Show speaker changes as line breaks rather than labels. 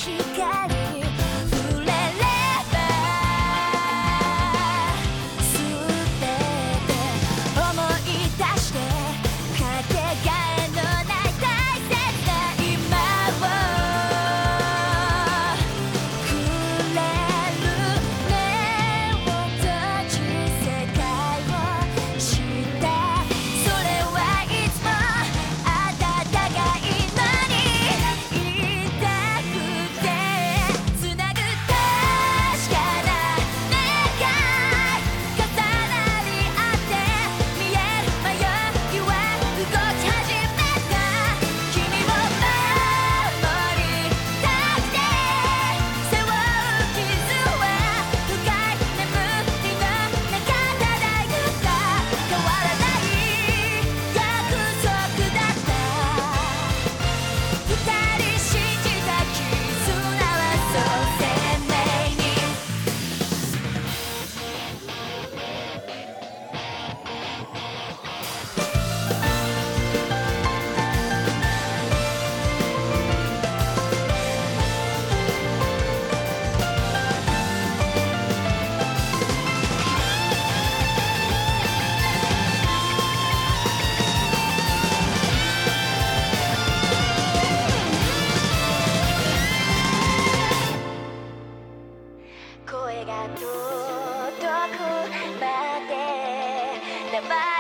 かり触れれば全て思い出してかけがえのない大切な今をくれる目を閉じ世界を知ったそれはいつもあなたがいいのに言いたくてつなぐ確かな願い重なり合って見える迷いは動き始めた君を守りたくて背負う傷は深い眠りの中漂った変わらない約束だった二人信じた絆はそう鮮明に声が届くまで名前